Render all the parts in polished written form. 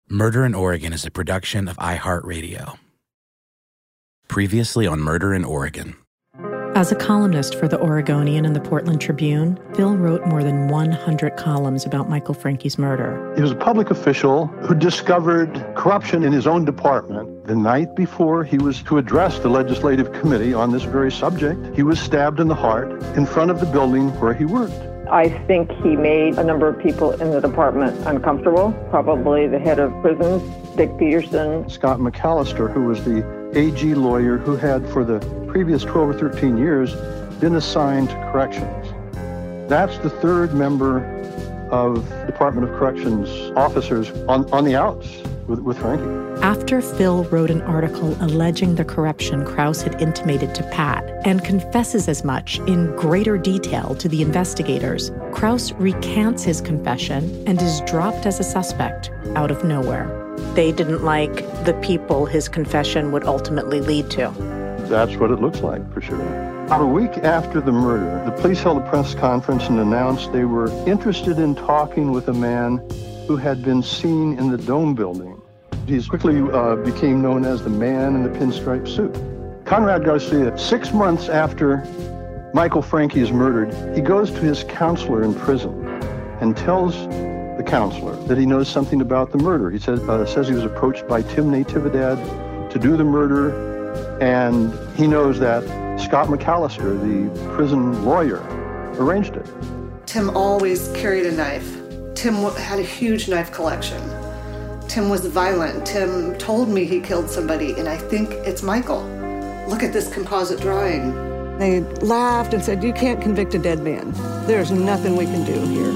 Murder in Oregon is a production of iHeartRadio. Previously on Murder in Oregon. As a columnist for The Oregonian and The Portland Tribune, Phil wrote more than 100 columns about Michael Francke's murder. He was a public official who discovered corruption in his own department. The night before he was to address the legislative committee on this very subject, he was stabbed in the heart in front of the building where he worked. I think he made a number of people in the department uncomfortable, probably the head of prisons, Dick Peterson. Scott McAllister, who was the AG lawyer who had for the previous 12 or 13 years been assigned to corrections. That's the third member of Department of Corrections officers on the outs with Francke. After Phil wrote an article alleging the corruption Krause had intimated to Pat and confesses as much in greater detail to the investigators, Krause recants his confession and is dropped as a suspect out of nowhere. They didn't like the people his confession would ultimately lead to. That's what it looks like, for sure. About a week after the murder, the police held a press conference and announced they were interested in talking with a man who had been seen in the Dome building. He quickly became known as the man in the pinstripe suit. Conrad Garcia, 6 months after Michael Francke is murdered, he goes to his counselor in prison and tells the counselor that he knows something about the murder. He says he was approached by Tim Natividad to do the murder, and he knows that Scott McAllister, the prison lawyer, arranged it. Tim always carried a knife. Tim had a huge knife collection. Tim was violent. Tim told me he killed somebody, and I think it's Michael. Look at this composite drawing. They laughed and said, "You can't convict a dead man. There's nothing we can do here."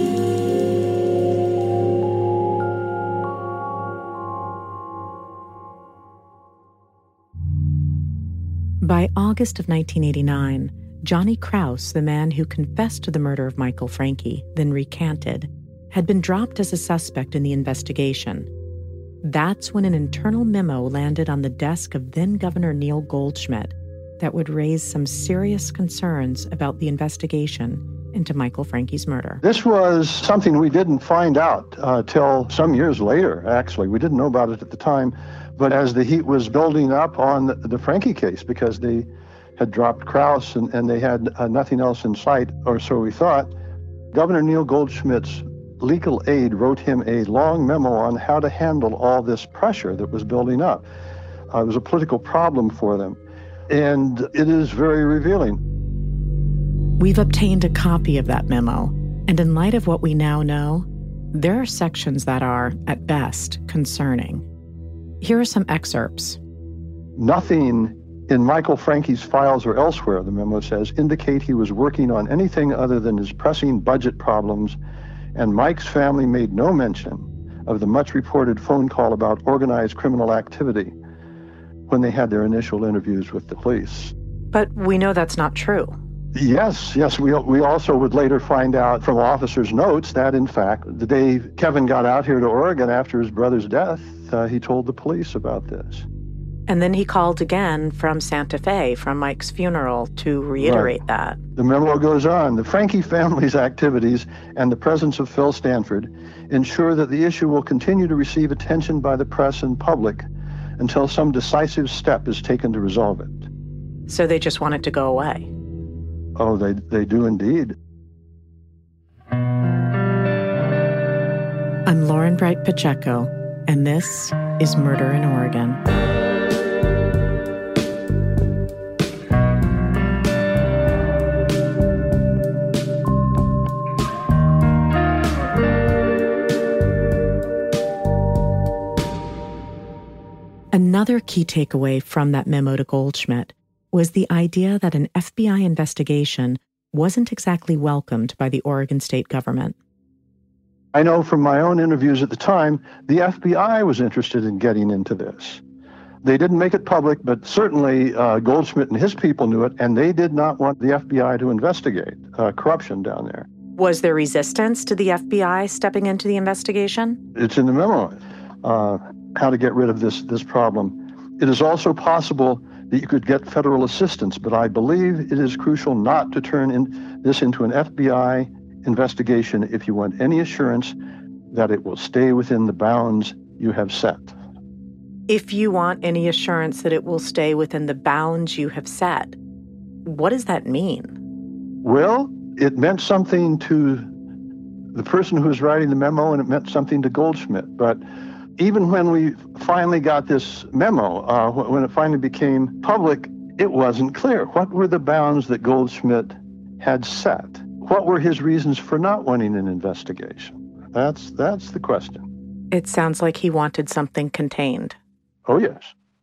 By August of 1989, Johnny Krause, the man who confessed to the murder of Michael Francke, then recanted, had been dropped as a suspect in the investigation. That's when an internal memo landed on the desk of then-Governor Neil Goldschmidt that would raise some serious concerns about the investigation into Michael Francke's murder. This was something we didn't find out till some years later, actually. We didn't know about it at the time, but as the heat was building up on the Francke case, because they had dropped Krause and they had nothing else in sight, or so we thought, Governor Neil Goldschmidt's legal aide wrote him a long memo on how to handle all this pressure that was building up. It was a political problem for them, and it is very revealing. We've obtained a copy of that memo, and in light of what we now know, there are sections that are, at best, concerning. Here are some excerpts. Nothing in Michael Francke's files or elsewhere, the memo says, indicate he was working on anything other than his pressing budget problems, and Mike's family made no mention of the much-reported phone call about organized criminal activity when they had their initial interviews with the police. But we know that's not true. Yes. We also would later find out from officers' notes that, in fact, the day Kevin got out here to Oregon after his brother's death, he told the police about this. And then he called again from Santa Fe, from Mike's funeral, to reiterate that. The memo goes on. The Francke family's activities and the presence of Phil Stanford ensure that the issue will continue to receive attention by the press and public until some decisive step is taken to resolve it. So they just want it to go away? Oh, they do indeed. I'm Lauren Bright Pacheco, and this is Murder in Oregon. Another key takeaway from that memo to Goldschmidt was the idea that an FBI investigation wasn't exactly welcomed by the Oregon state government. I know from my own interviews at the time, the FBI was interested in getting into this. They didn't make it public, but certainly Goldschmidt and his people knew it, and they did not want the FBI to investigate corruption down there. Was there resistance to the FBI stepping into the investigation? It's in the memo, how to get rid of this problem. It is also possible that you could get federal assistance, but I believe it is crucial not to turn this into an FBI investigation if you want any assurance that it will stay within the bounds you have set. If you want any assurance that it will stay within the bounds you have set, what does that mean? Well, it meant something to the person who was writing the memo, and it meant something to Goldschmidt. But even when we finally got this memo, when it finally became public, it wasn't clear. What were the bounds that Goldschmidt had set? What were his reasons for not wanting an investigation? That's the question. It sounds like he wanted something contained. Oh, yes.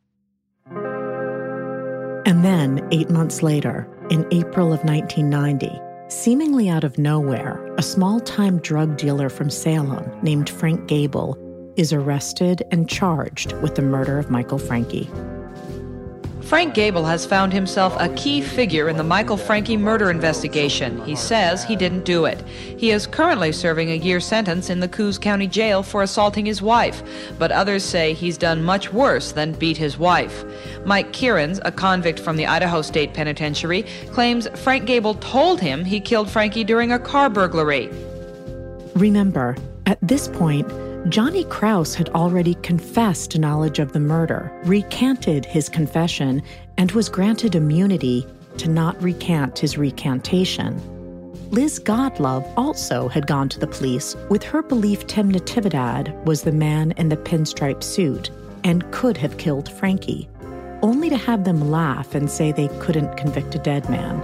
And then, 8 months later, in April of 1990, seemingly out of nowhere, a small-time drug dealer from Salem named Frank Gable is arrested and charged with the murder of Michael Franke. Frank Gable has found himself a key figure in the Michael Franke murder investigation. He says he didn't do it. He is currently serving a year sentence in the Coos County Jail for assaulting his wife, but others say he's done much worse than beat his wife. Mike Kierans, a convict from the Idaho State Penitentiary, claims Frank Gable told him he killed Franke during a car burglary. Remember, at this point, Johnny Kraus had already confessed to knowledge of the murder, recanted his confession, and was granted immunity to not recant his recantation. Liz Godlove also had gone to the police with her belief Tim Natividad was the man in the pinstripe suit and could have killed Franke, only to have them laugh and say they couldn't convict a dead man.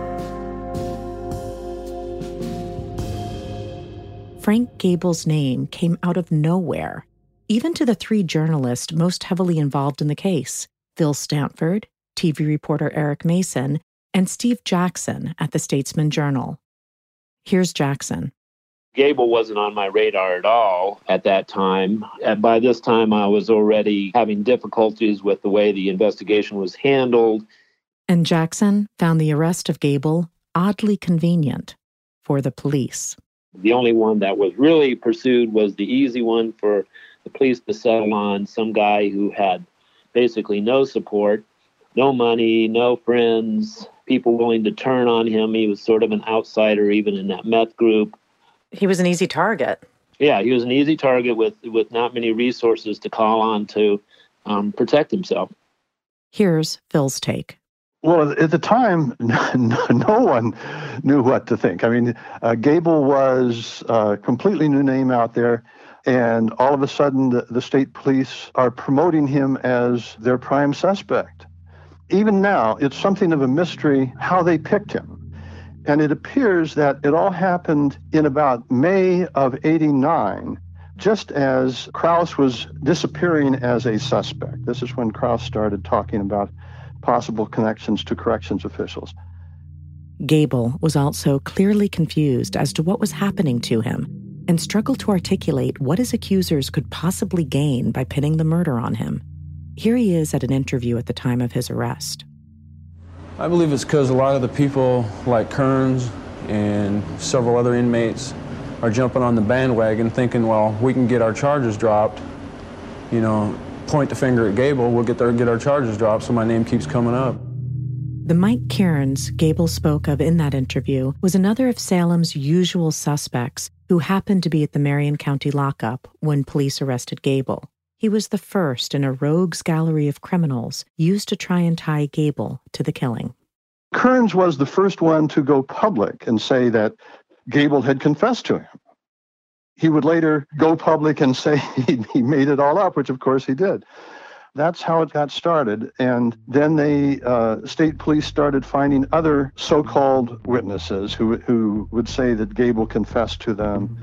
Frank Gable's name came out of nowhere, even to the three journalists most heavily involved in the case, Phil Stanford, TV reporter Eric Mason, and Steve Jackson at the Statesman Journal. Here's Jackson. Gable wasn't on my radar at all at that time. And by this time, I was already having difficulties with the way the investigation was handled. And Jackson found the arrest of Gable oddly convenient for the police. The only one that was really pursued was the easy one for the police to settle on, some guy who had basically no support, no money, no friends, people willing to turn on him. He was sort of an outsider even in that meth group. He was an easy target. Yeah, he was an easy target with not many resources to call on to protect himself. Here's Phil's take. Well, at the time, no one knew what to think. I mean, Gable was a completely new name out there, and all of a sudden the state police are promoting him as their prime suspect. Even now, it's something of a mystery how they picked him. And it appears that it all happened in about May of '89, just as Kraus was disappearing as a suspect. This is when Kraus started talking about possible connections to corrections officials. Gable was also clearly confused as to what was happening to him and struggled to articulate what his accusers could possibly gain by pinning the murder on him. Here he is at an interview at the time of his arrest. I believe it's because a lot of the people like Kearns and several other inmates are jumping on the bandwagon thinking, well, we can get our charges dropped, point the finger at Gable, we'll get our charges dropped, so my name keeps coming up. The Mike Kierans Gable spoke of in that interview was another of Salem's usual suspects who happened to be at the Marion County lockup when police arrested Gable. He was the first in a rogues gallery of criminals used to try and tie Gable to the killing. Kearns was the first one to go public and say that Gable had confessed to him. He would later go public and say he made it all up, which of course he did. That's how it got started. And then state police started finding other so-called witnesses who would say that Gable confessed to them.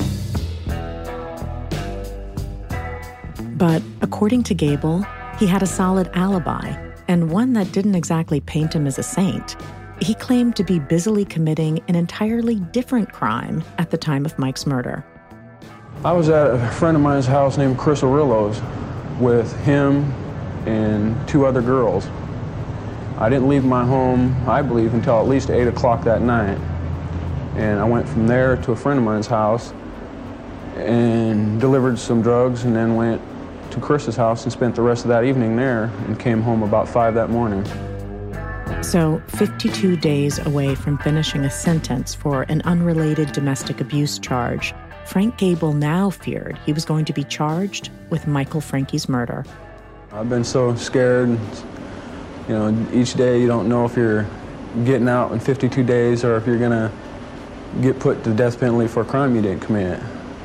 But according to Gable, he had a solid alibi, and one that didn't exactly paint him as a saint. He claimed to be busily committing an entirely different crime at the time of Mike's murder. I was at a friend of mine's house named Chris Arillo's with him and two other girls. I didn't leave my home, I believe, until at least 8 o'clock that night. And I went from there to a friend of mine's house and delivered some drugs, and then went to Chris's house and spent the rest of that evening there and came home about 5 that morning. So, 52 days away from finishing a sentence for an unrelated domestic abuse charge, Frank Gable now feared he was going to be charged with Michael Francke's murder. I've been so scared. Each day you don't know if you're getting out in 52 days or if you're going to get put to death penalty for a crime you didn't commit.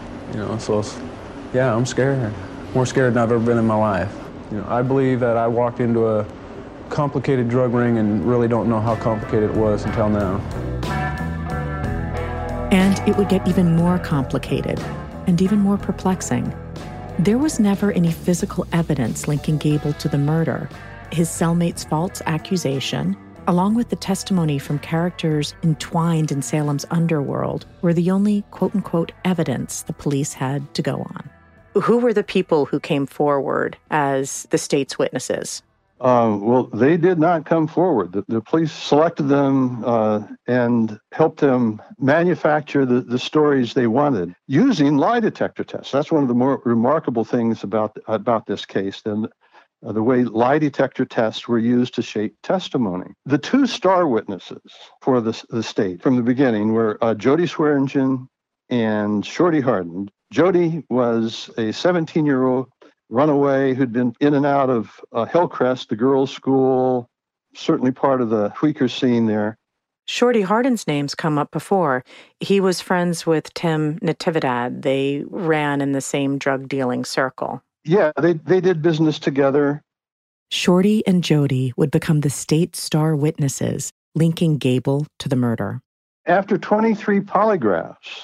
Yeah, I'm scared. More scared than I've ever been in my life. I believe that I walked into a complicated drug ring and really don't know how complicated it was until now. And it would get even more complicated and even more perplexing. There was never any physical evidence linking Gable to the murder. His cellmate's false accusation, along with the testimony from characters entwined in Salem's underworld, were the only quote-unquote evidence the police had to go on. Who were the people who came forward as the state's witnesses? Well, they did not come forward. The police selected them and helped them manufacture the stories they wanted using lie detector tests. That's one of the more remarkable things about this case. The way lie detector tests were used to shape testimony. The two star witnesses for the state from the beginning were Jody Swearingen and Shorty Hardin. Jody was a 17-year-old runaway who'd been in and out of Hillcrest, the girls' school, certainly part of the tweaker scene there. Shorty Hardin's name's come up before. He was friends with Tim Natividad. They ran in the same drug-dealing circle. Yeah, they did business together. Shorty and Jody would become the state star witnesses linking Gable to the murder. After 23 polygraphs,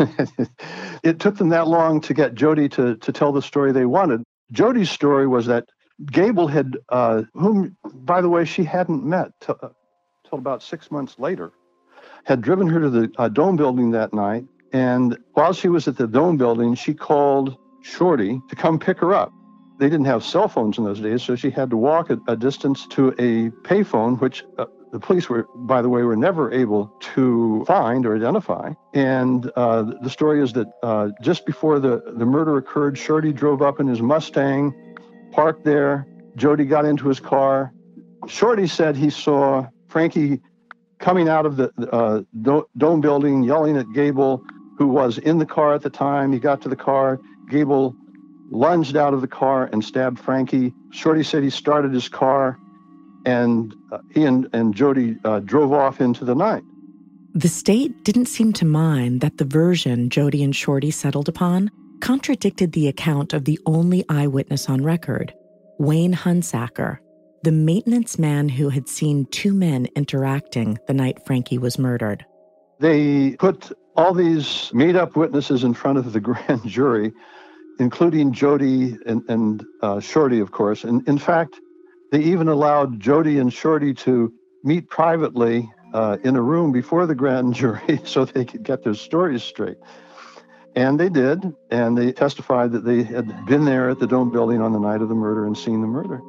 it took them that long to get Jody to tell the story they wanted. Jody's story was that Gable had, whom, by the way, she hadn't met till about 6 months later, had driven her to the Dome building that night. And while she was at the Dome building, she called Shorty to come pick her up. They didn't have cell phones in those days, so she had to walk a distance to a payphone, which the police were, by the way, were never able to find or identify. And the story is that just before the murder occurred, Shorty drove up in his Mustang, parked there. Jody got into his car. Shorty said he saw Frankie coming out of the Dome building, yelling at Gable, who was in the car at the time. He got to the car. Gable lunged out of the car and stabbed Frankie. Shorty said he started his car, and he and Jody drove off into the night. The state didn't seem to mind that the version Jody and Shorty settled upon contradicted the account of the only eyewitness on record, Wayne Hunsaker, the maintenance man who had seen two men interacting the night Frankie was murdered. They put all these made-up witnesses in front of the grand jury, including Jody and Shorty, of course. And in fact, they even allowed Jody and Shorty to meet privately in a room before the grand jury so they could get their stories straight. And they did, and they testified that they had been there at the Dome building on the night of the murder and seen the murder.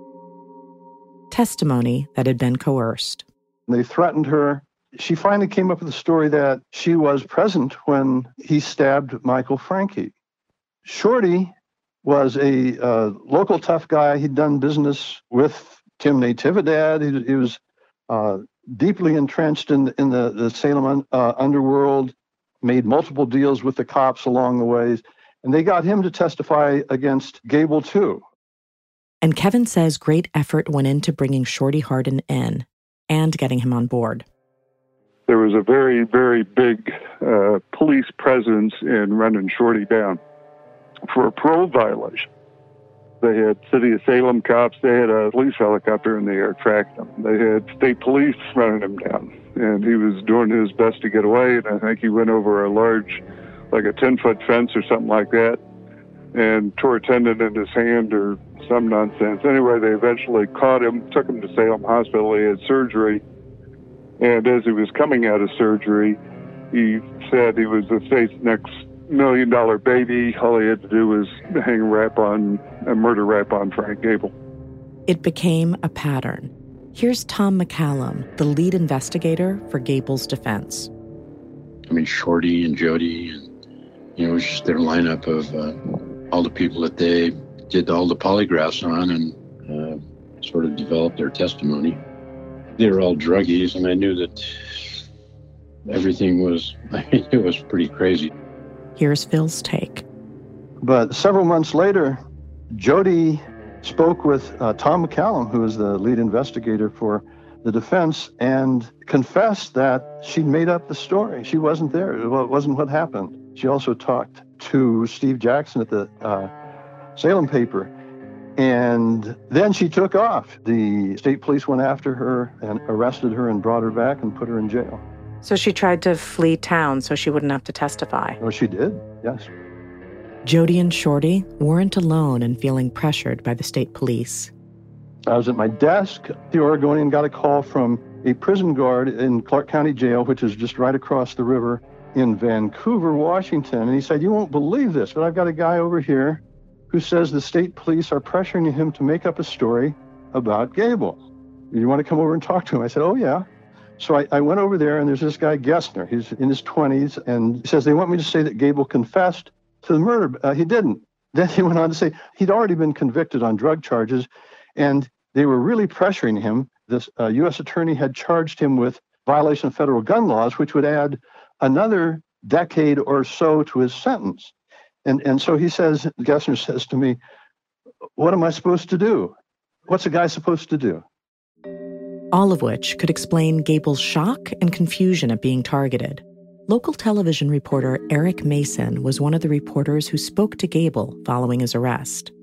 Testimony that had been coerced. They threatened her. She finally came up with the story that she was present when he stabbed Michael Franke. Shorty was a local tough guy. He'd done business with Tim Natividad. He was deeply entrenched in the Salem underworld, made multiple deals with the cops along the way, and they got him to testify against Gable, too. And Kevin says great effort went into bringing Shorty Hardin in and getting him on board. There was a very, very big police presence in running Shorty down for a parole violation. They had City of Salem cops. They had a police helicopter in the air tracking him. They had state police running him down. And he was doing his best to get away. And I think he went over a large, like a 10-foot fence or something like that, and tore a tendon in his hand or some nonsense. Anyway, they eventually caught him, took him to Salem Hospital. He had surgery. And as he was coming out of surgery, he said he was the state's next $1 million baby. All he had to do was hang a murder rap on Frank Gable. It became a pattern. Here's Tom McCallum, the lead investigator for Gable's defense. I mean, Shorty and Jody, and it was just their lineup of all the people that they did all the polygraphs on and sort of developed their testimony. They were all druggies, and I knew that everything was, it was pretty crazy. Here's Phil's take. But several months later, Jody spoke with Tom McCallum, who is the lead investigator for the defense, and confessed that she'd made up the story. She wasn't there. It wasn't what happened. She also talked to Steve Jackson at the Salem paper. And then she took off. The state police went after her and arrested her and brought her back and put her in jail. So she tried to flee town so she wouldn't have to testify. Oh, she did, yes. Jody and Shorty weren't alone in feeling pressured by the state police. I was at my desk. The Oregonian got a call from a prison guard in Clark County Jail, which is just right across the river in Vancouver, Washington. And he said, "You won't believe this, but I've got a guy over here who says the state police are pressuring him to make up a story about Gable. You want to come over and talk to him?" I said, "Oh, yeah." So I went over there, and there's this guy, Gessner. He's in his 20s, and he says, "They want me to say that Gable confessed to the murder." He didn't. Then he went on to say he'd already been convicted on drug charges, and they were really pressuring him. This U.S. attorney had charged him with violation of federal gun laws, which would add another decade or so to his sentence. And so he says, Gessner says to me, "What am I supposed to do? What's a guy supposed to do?" All of which could explain Gable's shock and confusion at being targeted. Local television reporter Eric Mason was one of the reporters who spoke to Gable following his arrest.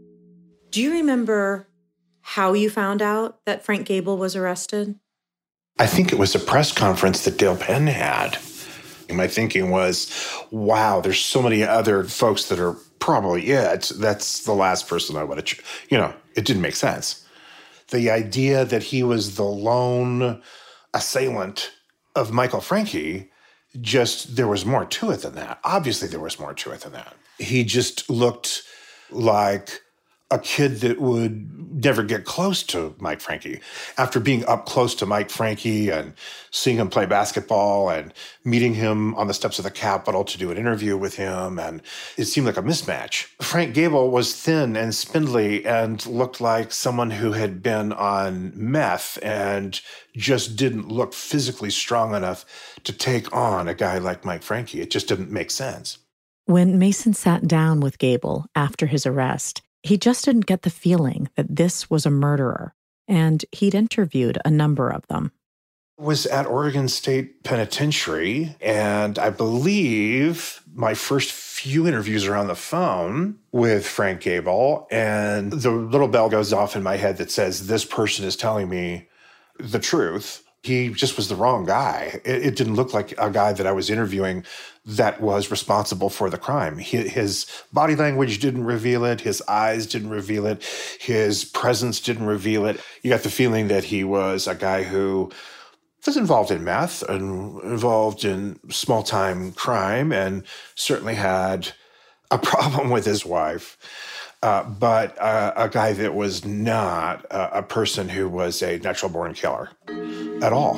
Do you remember how you found out that Frank Gable was arrested? I think it was a press conference that Dale Penn had. My thinking was, wow, there's so many other folks that are probably it. That's the last person I would have, it didn't make sense. The idea that he was the lone assailant of Michael Franke, there was more to it than that. Obviously, there was more to it than that. He just looked like a kid that would never get close to Mike Franke. After being up close to Mike Franke and seeing him play basketball and meeting him on the steps of the Capitol to do an interview with him, and it seemed like a mismatch. Frank Gable was thin and spindly and looked like someone who had been on meth and just didn't look physically strong enough to take on a guy like Mike Franke. It just didn't make sense. When Mason sat down with Gable after his arrest, he just didn't get the feeling that this was a murderer, and he'd interviewed a number of them. I was at Oregon State Penitentiary, and I believe my first few interviews are on the phone with Frank Gable, and the little bell goes off in my head that says, this person is telling me the truth. He just was the wrong guy. It didn't look like a guy that I was interviewing that was responsible for the crime. His body language didn't reveal it. His eyes didn't reveal it. His presence didn't reveal it. You got the feeling that he was a guy who was involved in meth and involved in small-time crime and certainly had a problem with his wife. But a guy that was not a person who was a natural-born killer at all.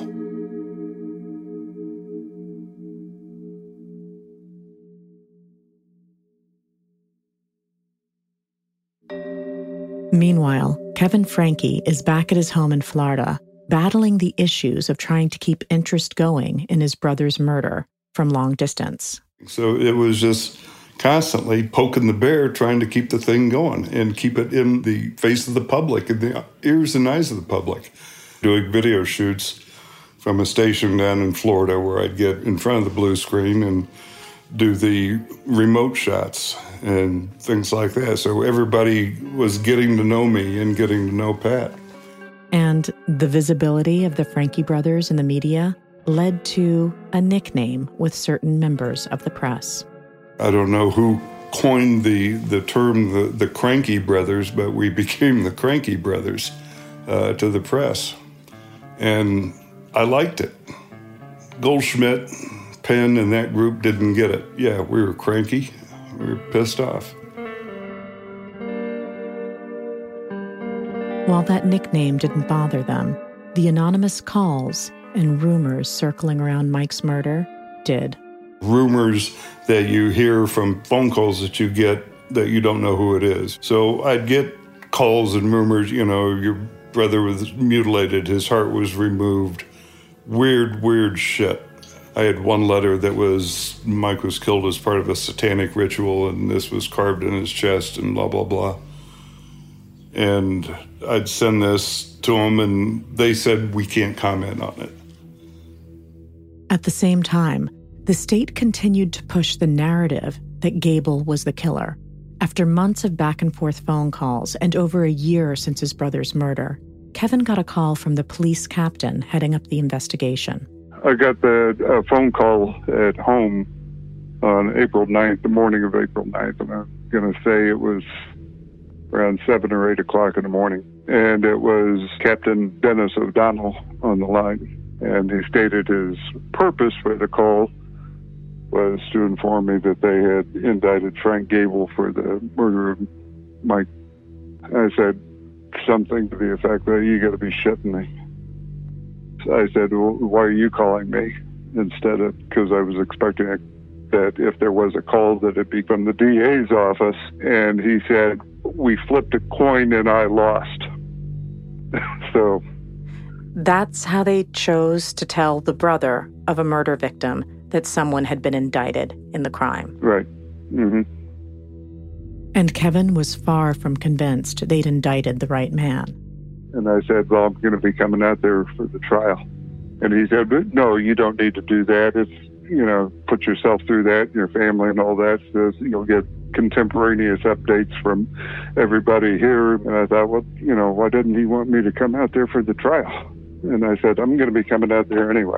Meanwhile, Kevin Franke is back at his home in Florida, battling the issues of trying to keep interest going in his brother's murder from long distance. So it was just constantly poking the bear, trying to keep the thing going and keep it in the face of the public, in the ears and eyes of the public. Doing video shoots from a station down in Florida where I'd get in front of the blue screen and do the remote shots and things like that. So everybody was getting to know me and getting to know Pat. And the visibility of the Franke brothers in the media led to a nickname with certain members of the press. I don't know who coined the term the Cranky Brothers, but we became the Cranky Brothers to the press. And I liked it. Goldschmidt, Penn, and that group didn't get it. Yeah, we were cranky. We were pissed off. While that nickname didn't bother them, the anonymous calls and rumors circling around Mike's murder did. Rumors that you hear from phone calls that you get that you don't know who it is. So I'd get calls and rumors, your brother was mutilated, his heart was removed. Weird shit. I had one letter that was, Mike was killed as part of a satanic ritual, and this was carved in his chest, and blah, blah, blah. And I'd send this to them, and they said, we can't comment on it. At the same time, the state continued to push the narrative that Gable was the killer. After months of back-and-forth phone calls and over a year since his brother's murder, Kevin got a call from the police captain heading up the investigation. I got the phone call at home on April 9th, the morning of April 9th, and I'm going to say it was around 7 or 8 o'clock in the morning. And it was Captain Dennis O'Donnell on the line. And he stated his purpose for the call was to inform me that they had indicted Frank Gable for the murder of Mike. I said something to the effect that you got to be shitting me. So I said, well, why are you calling me? Instead of, because I was expecting that if there was a call that it'd be from the DA's office. And he said, we flipped a coin and I lost. So that's how they chose to tell the brother of a murder victim that someone had been indicted in the crime. Right. Mm-hmm. And Kevin was far from convinced they'd indicted the right man. And I said, well, I'm going to be coming out there for the trial. And he said, no, you don't need to do that. It's, put yourself through that, your family and all that. So you'll get contemporaneous updates from everybody here. And I thought, well, why didn't he want me to come out there for the trial? And I said, I'm going to be coming out there anyway.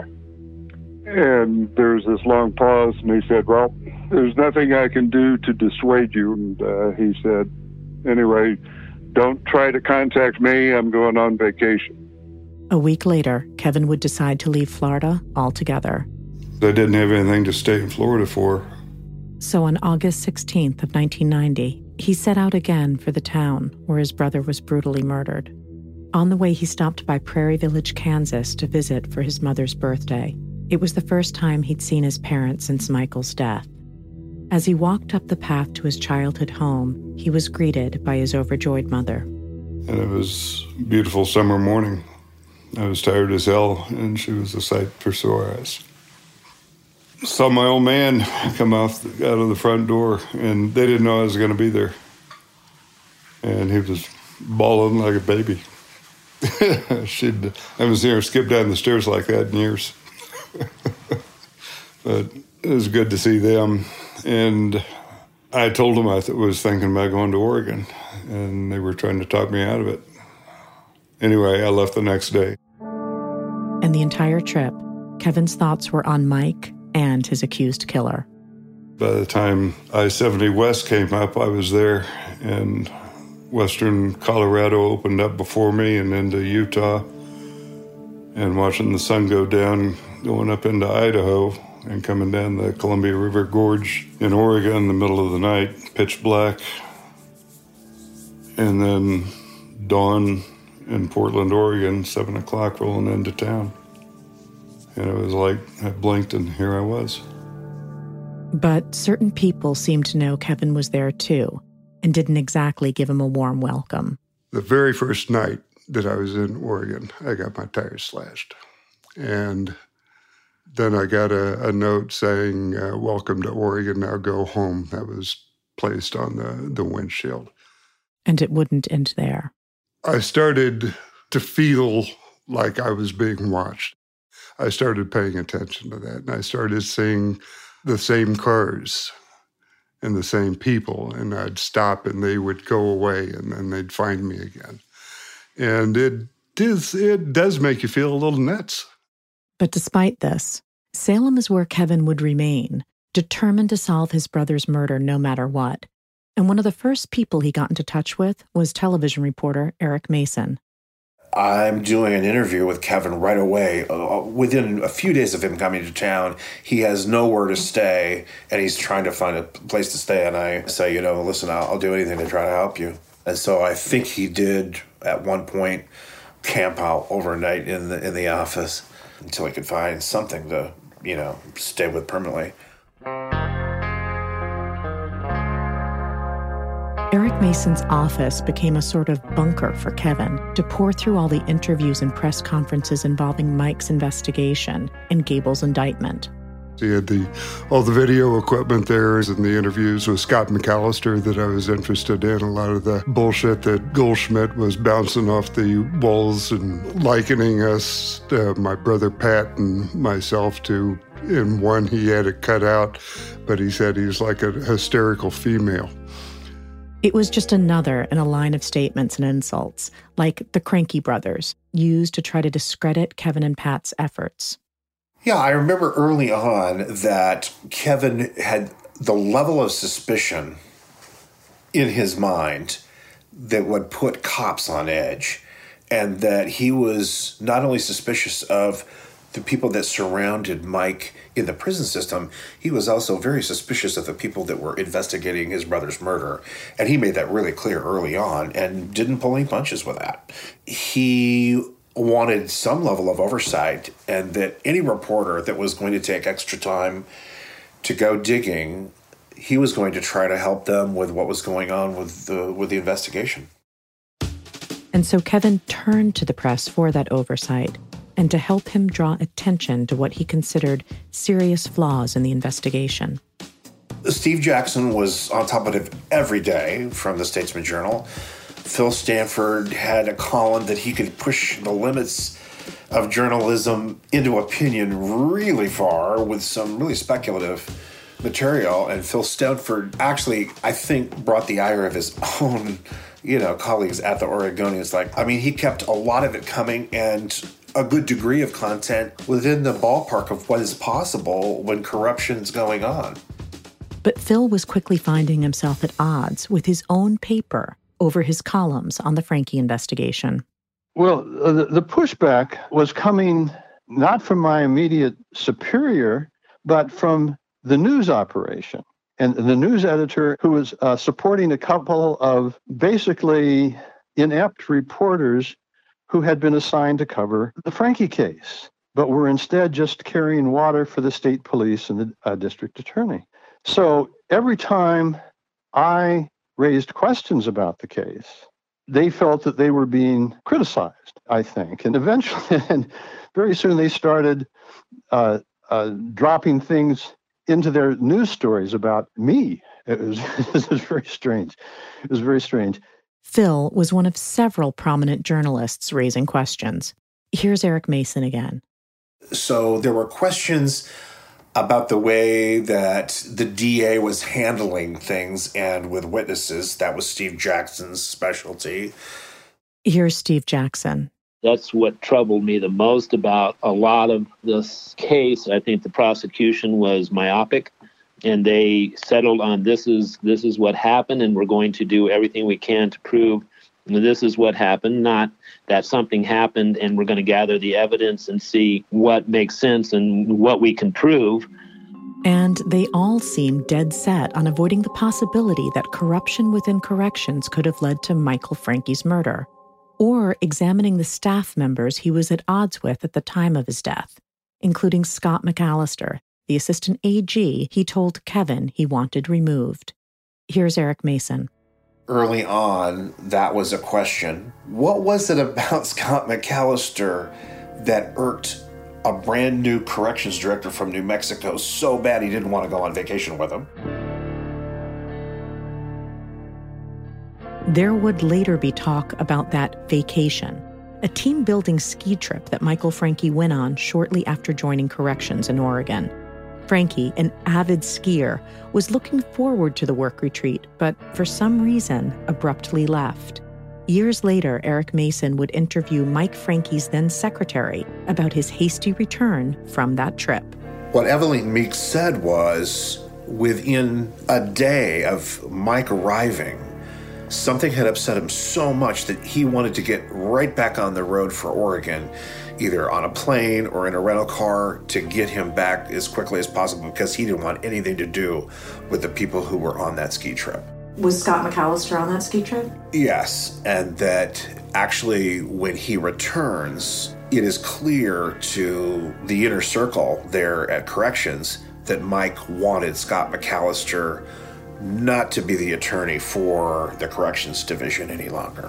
And there was this long pause, and he said, well, there's nothing I can do to dissuade you. And he said, anyway, don't try to contact me. I'm going on vacation. A week later, Kevin would decide to leave Florida altogether. I didn't have anything to stay in Florida for. So on August 16th of 1990, he set out again for the town where his brother was brutally murdered. On the way, he stopped by Prairie Village, Kansas to visit for his mother's birthday. It was the first time he'd seen his parents since Michael's death. As he walked up the path to his childhood home, he was greeted by his overjoyed mother. And it was a beautiful summer morning. I was tired as hell, and she was a sight for sore eyes. Saw my old man come out of the front door, and they didn't know I was going to be there. And he was bawling like a baby. I haven't seen her skip down the stairs like that in years. But it was good to see them. And I told them I was thinking about going to Oregon, and they were trying to talk me out of it. Anyway, I left the next day. And the entire trip, Kevin's thoughts were on Mike and his accused killer. By the time I-70 West came up, I was there, and western Colorado opened up before me and into Utah, and watching the sun go down, going up into Idaho and coming down the Columbia River Gorge in Oregon in the middle of the night, pitch black, and then dawn in Portland, Oregon, 7 o'clock rolling into town. And it was like I blinked and here I was. But certain people seemed to know Kevin was there too, and didn't exactly give him a warm welcome. The very first night that I was in Oregon, I got my tires slashed. And then I got a note saying, welcome to Oregon, now go home. That was placed on the windshield. And it wouldn't end there. I started to feel like I was being watched. I started paying attention to that, and I started seeing the same cars and the same people, and I'd stop and they would go away, and then they'd find me again. And it does make you feel a little nuts. But despite this, Salem is where Kevin would remain, determined to solve his brother's murder no matter what. And one of the first people he got into touch with was television reporter Eric Mason. I'm doing an interview with Kevin right away. Within a few days of him coming to town, he has nowhere to stay, and he's trying to find a place to stay. And I say, listen, I'll do anything to try to help you. And so I think he did, at one point, camp out overnight in the office until he could find something to, stay with permanently. Eric Mason's office became a sort of bunker for Kevin to pour through all the interviews and press conferences involving Mike's investigation and Gable's indictment. He had all the video equipment there and the interviews with Scott McAllister that I was interested in. A lot of the bullshit that Goldschmidt was bouncing off the walls and likening us, my brother Pat and myself, to, in one he had it cut out, but he said he was like a hysterical female. It was just another in a line of statements and insults, like the Cranky brothers, used to try to discredit Kevin and Pat's efforts. Yeah, I remember early on that Kevin had the level of suspicion in his mind that would put cops on edge, and that he was not only suspicious of the people that surrounded Mike in the prison system, he was also very suspicious of the people that were investigating his brother's murder. And he made that really clear early on and didn't pull any punches with that. He wanted some level of oversight, and that any reporter that was going to take extra time to go digging, he was going to try to help them with what was going on with the investigation. And so Kevin turned to the press for that oversight and to help him draw attention to what he considered serious flaws in the investigation. Steve Jackson was on top of it every day from the Statesman Journal. Phil Stanford had a column that he could push the limits of journalism into opinion really far with some really speculative material. And Phil Stanford actually, I think, brought the ire of his own, colleagues at the Oregonians. He kept a lot of it coming and a good degree of content within the ballpark of what is possible when corruption's going on. But Phil was quickly finding himself at odds with his own paper over his columns on the Franke investigation. Well, the pushback was coming not from my immediate superior, but from the news operation. And the news editor, who was supporting a couple of basically inept reporters who had been assigned to cover the Franke case, but were instead just carrying water for the state police and the district attorney. So every time I raised questions about the case, they felt that they were being criticized, I think. And eventually, and very soon, they started dropping things into their news stories about me. It was very strange. It was very strange. Phil was one of several prominent journalists raising questions. Here's Eric Mason again. So there were questions about the way that the DA was handling things and with witnesses. That was Steve Jackson's specialty. Here's Steve Jackson. That's what troubled me the most about a lot of this case. I think the prosecution was myopic, and they settled on this is what happened, and we're going to do everything we can to prove this is what happened, not that something happened and we're going to gather the evidence and see what makes sense and what we can prove. And they all seemed dead set on avoiding the possibility that corruption within corrections could have led to Michael Franke's murder, or examining the staff members he was at odds with at the time of his death, including Scott McAllister, the assistant AG he told Kevin he wanted removed. Here's Eric Mason. Early on, that was a question. What was it about Scott McAllister that irked a brand new corrections director from New Mexico so bad he didn't want to go on vacation with him? There would later be talk about that vacation, a team-building ski trip that Michael Franke went on shortly after joining corrections in Oregon. Franke, an avid skier, was looking forward to the work retreat, but for some reason abruptly left. Years later, Eric Mason would interview Mike Franke's then secretary about his hasty return from that trip. What Evelyn Meeks said was, within a day of Mike arriving, something had upset him so much that he wanted to get right back on the road for Oregon, either on a plane or in a rental car, to get him back as quickly as possible because he didn't want anything to do with the people who were on that ski trip. Was Scott McAllister on that ski trip? Yes, and that actually when he returns, it is clear to the inner circle there at corrections that Mike wanted Scott McAllister not to be the attorney for the corrections division any longer.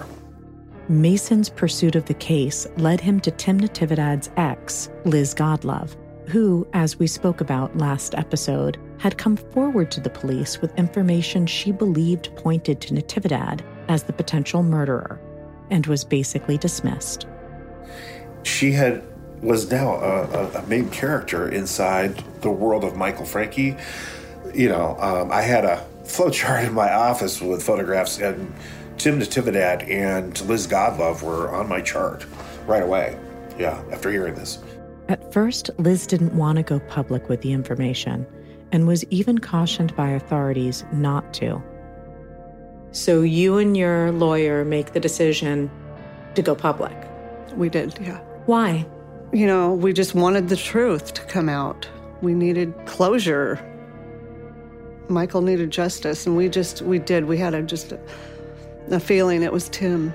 Mason's pursuit of the case led him to Tim Natividad's ex, Liz Godlove, who, as we spoke about last episode, had come forward to the police with information she believed pointed to Natividad as the potential murderer, and was basically dismissed. She was now a main character inside the world of Michael Franke. I had a flowchart in my office with photographs, and Tim Natividad and Liz Godlove were on my chart right away. Yeah, after hearing this. At first, Liz didn't want to go public with the information and was even cautioned by authorities not to. So you and your lawyer make the decision to go public? We did, yeah. Why? We just wanted the truth to come out. We needed closure. Michael needed justice, and we did. We had a feeling it was Tim.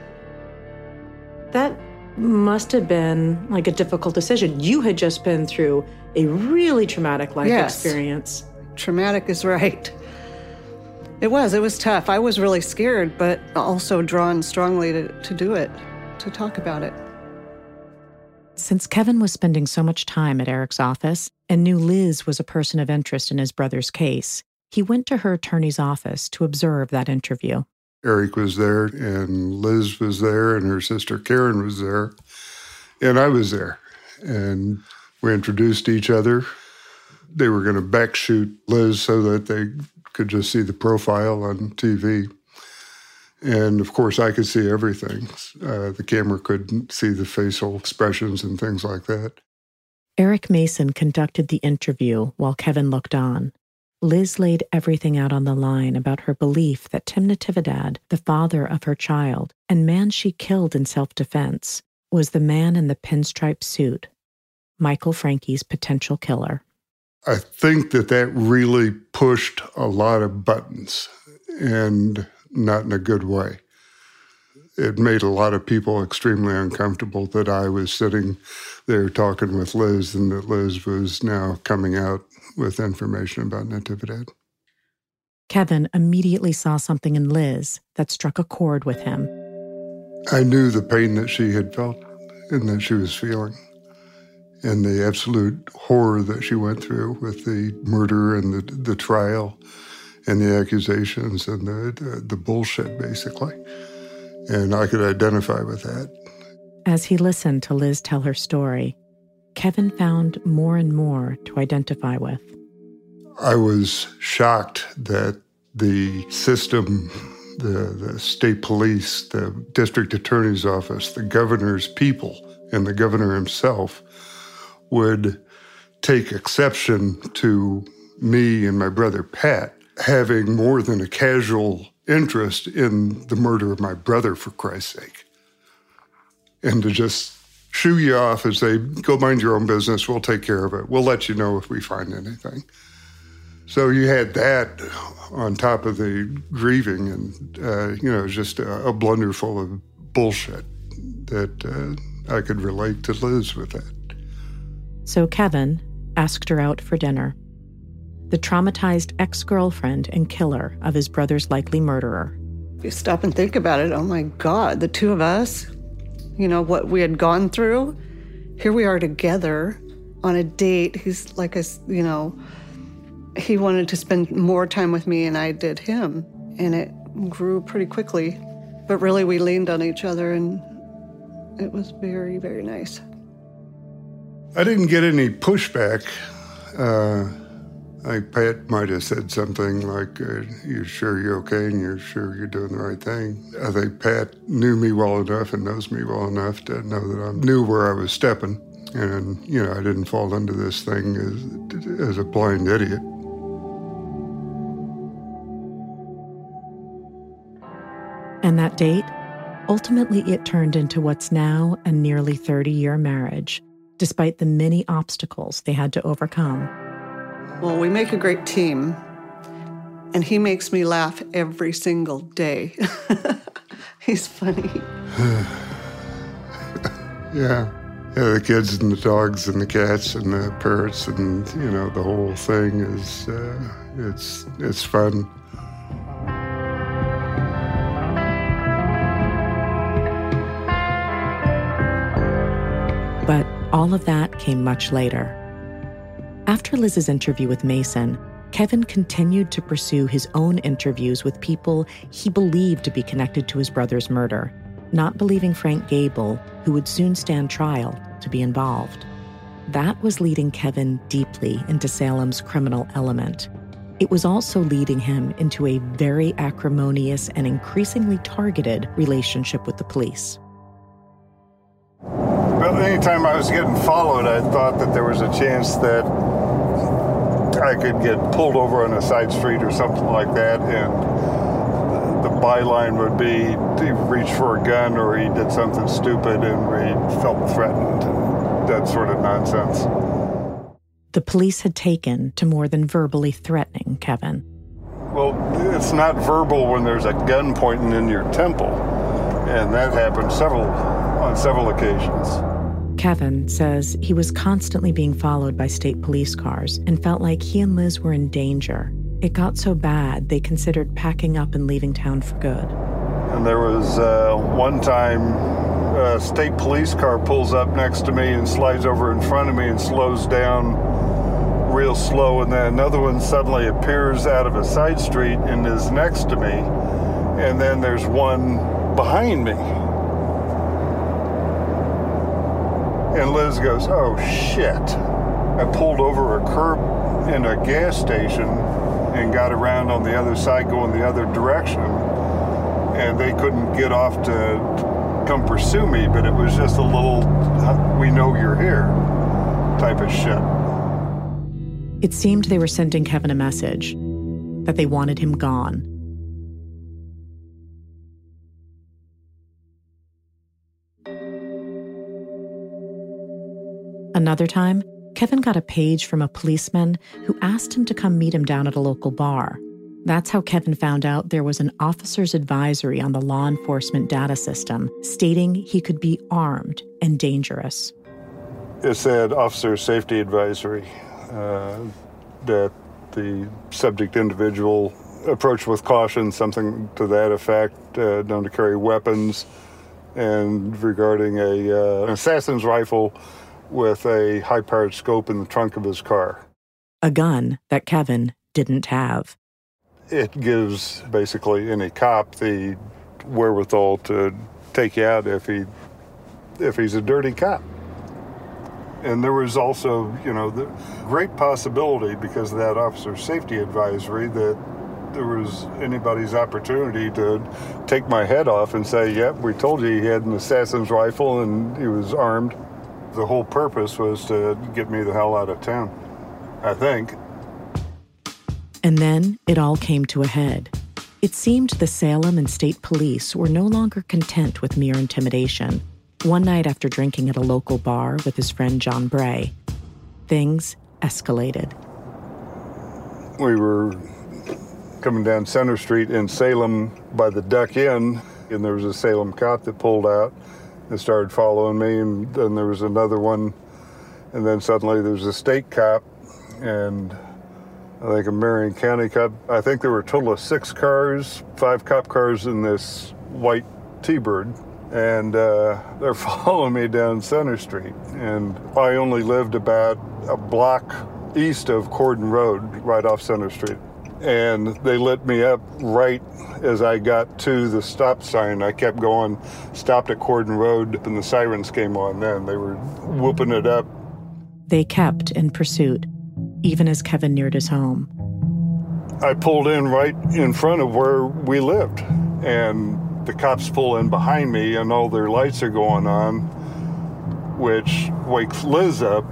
That must have been like a difficult decision. You had just been through a really traumatic life experience. Traumatic is right. It was tough. I was really scared, but also drawn strongly to do it, to talk about it. Since Kevin was spending so much time at Eric's office and knew Liz was a person of interest in his brother's case, he went to her attorney's office to observe that interview. Eric was there, and Liz was there, and her sister Karen was there, and I was there. And we introduced each other. They were going to backshoot Liz so that they could just see the profile on TV. And, of course, I could see everything. The camera couldn't see the facial expressions and things like that. Eric Mason conducted the interview while Kevin looked on. Liz laid everything out on the line about her belief that Tim Natividad, the father of her child and man she killed in self-defense, was the man in the pinstripe suit, Michael Franke's potential killer. I think that really pushed a lot of buttons, and not in a good way. It made a lot of people extremely uncomfortable that I was sitting there talking with Liz, and that Liz was now coming out with information about Natividad. Kevin immediately saw something in Liz that struck a chord with him. I knew the pain that she had felt and that she was feeling, and the absolute horror that she went through with the murder and the trial and the accusations and the bullshit, basically. And I could identify with that. As he listened to Liz tell her story, Kevin found more and more to identify with. I was shocked that the system, the state police, the district attorney's office, the governor's people, and the governor himself would take exception to me and my brother Pat having more than a casual interest in the murder of my brother, for Christ's sake. And to just shoo you off and say, go mind your own business, we'll take care of it. We'll let you know if we find anything. So you had that on top of the grieving, and, it was just a blunder full of bullshit that I could relate to Liz with that. So Kevin asked her out for dinner. The traumatized ex-girlfriend and killer of his brother's likely murderer. If you stop and think about it, oh my God, the two of us, what we had gone through, here we are together on a date. He's like he wanted to spend more time with me and I did him. And it grew pretty quickly. But really, we leaned on each other, and it was very, very nice. I didn't get any pushback. Pat might have said something like, you sure you're okay and you're sure you're doing the right thing. I think Pat knew me well enough and knows me well enough to know that I knew where I was stepping. And, I didn't fall into this thing as a blind idiot. And that date, ultimately it turned into what's now a nearly 30-year marriage, despite the many obstacles they had to overcome. Well, we make a great team, and he makes me laugh every single day. He's funny. Yeah, the kids and the dogs and the cats and the parrots and, the whole thing is, it's fun. But all of that came much later. After Liz's interview with Mason, Kevin continued to pursue his own interviews with people he believed to be connected to his brother's murder, not believing Frank Gable, who would soon stand trial, to be involved. That was leading Kevin deeply into Salem's criminal element. It was also leading him into a very acrimonious and increasingly targeted relationship with the police. Well, anytime I was getting followed, I thought that there was a chance that I could get pulled over on a side street or something like that, and the byline would be he reached for a gun or he did something stupid and we felt threatened, that sort of nonsense. The police had taken to more than verbally threatening Kevin. Well, it's not verbal when there's a gun pointing in your temple, and that happened on several occasions. Kevin says he was constantly being followed by state police cars and felt like he and Liz were in danger. It got so bad they considered packing up and leaving town for good. And there was one time a state police car pulls up next to me and slides over in front of me and slows down real slow, and then another one suddenly appears out of a side street and is next to me, and then there's one behind me. And Liz goes, "Oh, shit." I pulled over a curb in a gas station and got around on the other side going the other direction, and they couldn't get off to come pursue me, but it was just a little, "we know you're here" type of shit. It seemed they were sending Kevin a message that they wanted him gone. Another time, Kevin got a page from a policeman who asked him to come meet him down at a local bar. That's how Kevin found out there was an officer's advisory on the law enforcement data system stating he could be armed and dangerous. It said officer safety advisory, that the subject individual approach with caution, something to that effect, known to carry weapons, and regarding an assassin's rifle with a high-powered scope in the trunk of his car. A gun that Kevin didn't have. It gives basically any cop the wherewithal to take you out if he's a dirty cop. And there was also, the great possibility because of that officer's safety advisory that there was anybody's opportunity to take my head off and say, "Yep, we told you he had an assassin's rifle and he was armed." The whole purpose was to get me the hell out of town, I think. And then it all came to a head. It seemed the Salem and state police were no longer content with mere intimidation. One night after drinking at a local bar with his friend John Bray, things escalated. We were coming down Center Street in Salem by the Duck Inn, and there was a Salem cop that pulled out and started following me, and then there was another one, and then suddenly there was a state cop, and I think a Marion County cop. I think there were a total of 6 cars, 5 cop cars in this white T-Bird, and they're following me down Center Street, and I only lived about a block east of Corden Road, right off Center Street. And they lit me up right as I got to the stop sign. I kept going, stopped at Corden Road, and the sirens came on then. They were whooping it up. They kept in pursuit, even as Kevin neared his home. I pulled in right in front of where we lived, and the cops pull in behind me, and all their lights are going on, which wakes Liz up.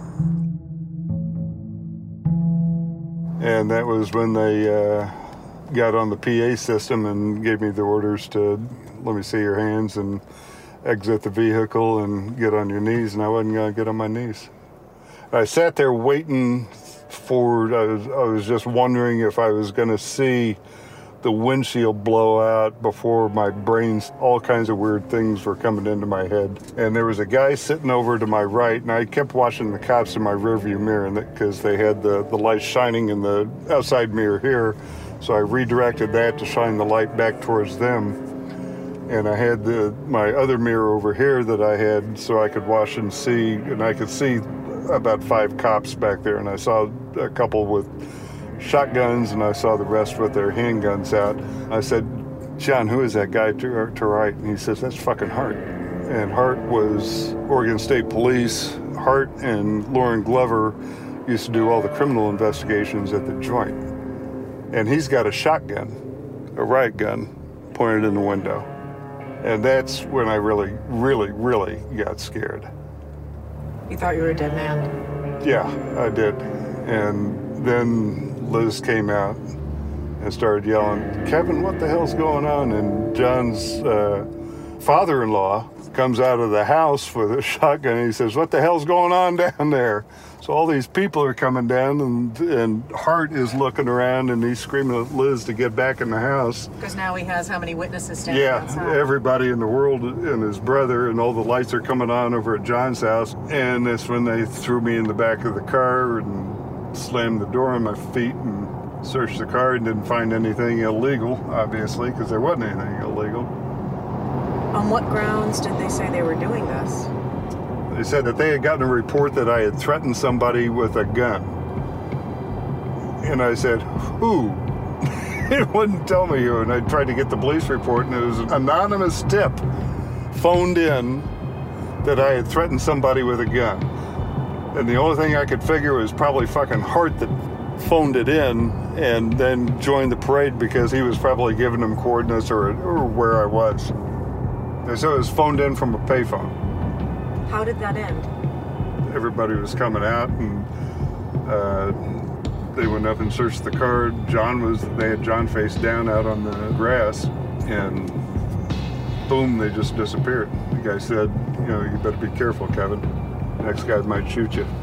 And that was when they got on the PA system and gave me the orders to, "Let me see your hands," and exit the vehicle and get on your knees, and I wasn't going to get on my knees. I sat there waiting I was just wondering if I was going to see the windshield blow out before my brains, all kinds of weird things were coming into my head. And there was a guy sitting over to my right, and I kept watching the cops in my rearview mirror because they had the light shining in the outside mirror here. So I redirected that to shine the light back towards them. And I had my other mirror over here that I had so I could watch and see, and I could see about 5 cops back there, and I saw a couple with shotguns, and I saw the rest with their handguns out. I said, John, who is that guy to right? And he says, that's fucking Hart. And Hart was Oregon State Police. Hart and Lauren Glover used to do all the criminal investigations at the Joint. And he's got a shotgun, a riot gun, pointed in the window. And that's when I really, really, really got scared. You thought you were a dead man? Yeah, I did. And then Liz came out and started yelling, Kevin, what the hell's going on? And John's father-in-law comes out of the house with a shotgun, and he says, what the hell's going on down there? So all these people are coming down, and Hart is looking around, and he's screaming at Liz to get back in the house. Because now he has how many witnesses standing outside? Yeah, everybody in the world and his brother, and all the lights are coming on over at John's house. And that's when they threw me in the back of the car and slammed the door on my feet and searched the car and didn't find anything illegal, obviously, because there wasn't anything illegal. On what grounds did they say they were doing this? They said that they had gotten a report that I had threatened somebody with a gun. And I said, who? It wouldn't tell me who. And I tried to get the police report, and it was an anonymous tip phoned in that I had threatened somebody with a gun. And the only thing I could figure was probably fucking Hart that phoned it in and then joined the parade because he was probably giving them coordinates or where I was. And so it was phoned in from a payphone. How did that end? Everybody was coming out, and they went up and searched the car. They had John face down out on the grass, and boom, they just disappeared. The guy said, you better be careful, Kevin. Next guy might shoot you.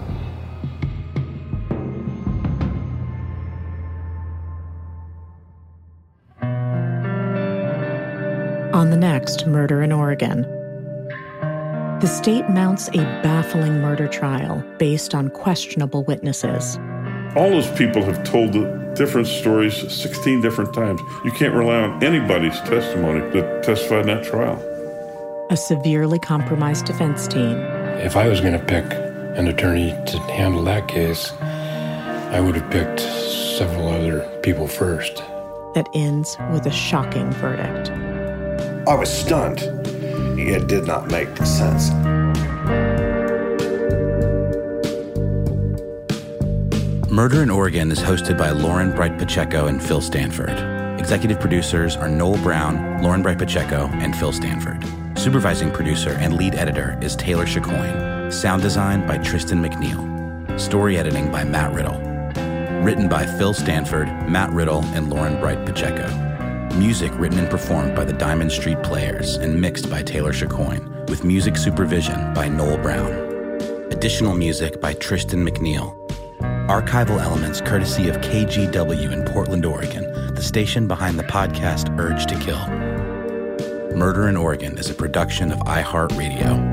On the next Murder in Oregon, the state mounts a baffling murder trial based on questionable witnesses. All those people have told different stories 16 different times. You can't rely on anybody's testimony that testified in that trial. A severely compromised defense team. If I was going to pick an attorney to handle that case, I would have picked several other people first. That ends with a shocking verdict. I was stunned. It did not make sense. Murder in Oregon is hosted by Lauren Bright Pacheco and Phil Stanford. Executive producers are Noel Brown, Lauren Bright Pacheco, and Phil Stanford. Supervising producer and lead editor is Taylor Chicoine. Sound design by Tristan McNeil. Story editing by Matt Riddle. Written by Phil Stanford, Matt Riddle, and Lauren Bright Pacheco. Music written and performed by the Diamond Street Players and mixed by Taylor Chicoine, with music supervision by Noel Brown. Additional music by Tristan McNeil. Archival elements courtesy of KGW in Portland, Oregon, the station behind the podcast Urge to Kill. Murder in Oregon is a production of iHeartRadio.